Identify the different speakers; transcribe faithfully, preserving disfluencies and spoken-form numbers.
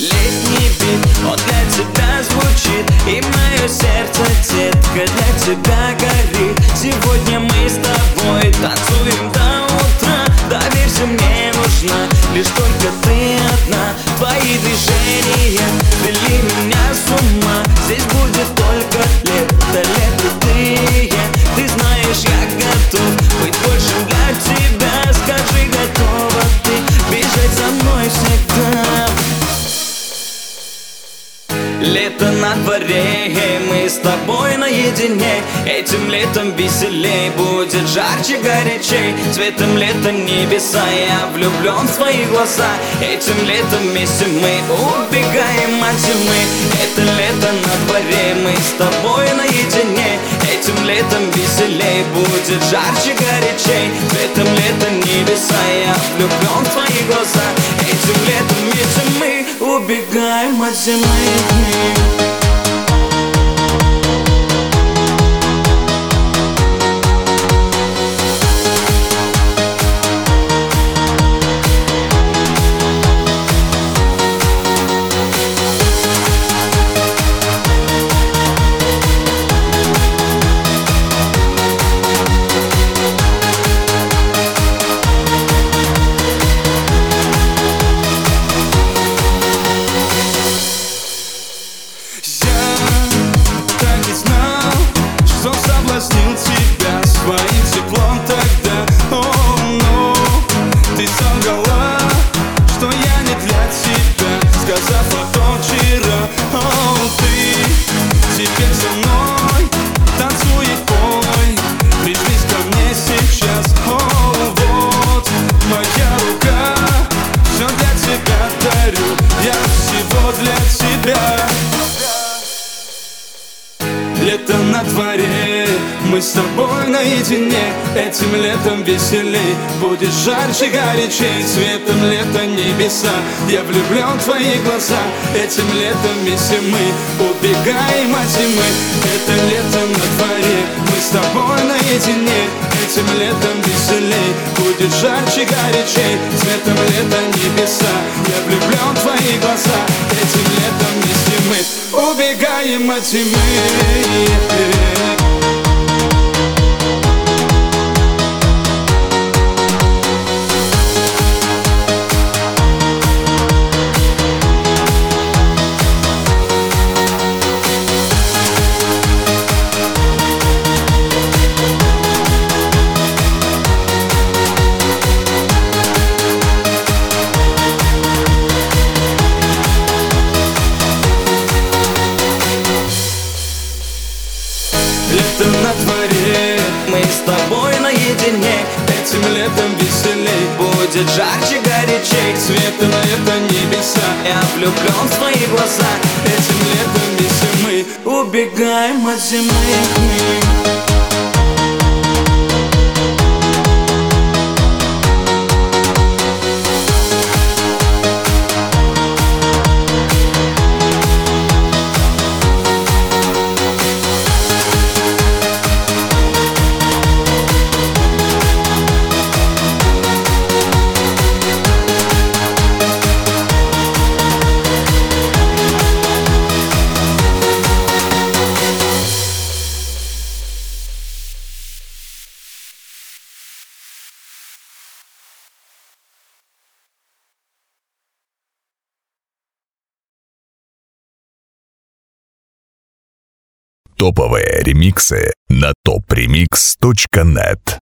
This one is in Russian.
Speaker 1: Летний бит, он для тебя звучит, и мое сердце, детка, для тебя горит. Сегодня мы с тобой танцуем до утра. Доверься, мне нужна лишь только ты одна. Твои движения вели меня с ума. Здесь будет только лето, лето ты и я. Ты знаешь, я готов быть большим для тебя. Скажи, готова ты бежать за мной всегда. Лето на дворе, и мы с тобой наедине. Этим летом веселей, будет жарче, горячей. Цветом лета небеса, я влюблен в твои глаза. Этим летом вместе мы убегаем от зимы. Это лето на дворе, мы с тобой наедине. Этим летом веселей, будет жарче, горячей. Цветом лета небеса, я влюблен в твои глаза. Этим летом вместе мы убегаем от зимы.
Speaker 2: Соблазнил тебя своим теплом тогда. О, ну, ты солгала, что я не для тебя, сказав о том вчера. О, ты теперь со мной танцуй и пой, прижмись ко мне сейчас. О, вот моя рука, все для тебя дарю, я всего для тебя. Лето на дворе, мы с тобой наедине. Этим летом веселей, будет жарче, горячей. Цветом лета небеса, я влюблен в твои глаза. Этим летом вместе мы убегаем от зимы. Это лето на дворе, мы с тобой наедине. Этим летом веселей, будет жарче, горячей. Цветом лета небеса, я влюблен в твои глаза. Этим летом вместе мы убегаем от зимы. Лето на дворе,
Speaker 1: мы с тобой наедине.
Speaker 2: этим летом веселей,
Speaker 1: будет жарче, горячей.
Speaker 2: Цветом лета небеса,
Speaker 1: я влюблен в твои глаза.
Speaker 2: этим летом вместе мы
Speaker 1: убегаем от зимы.
Speaker 3: Топовые ремиксы на топ ремикс точка нет.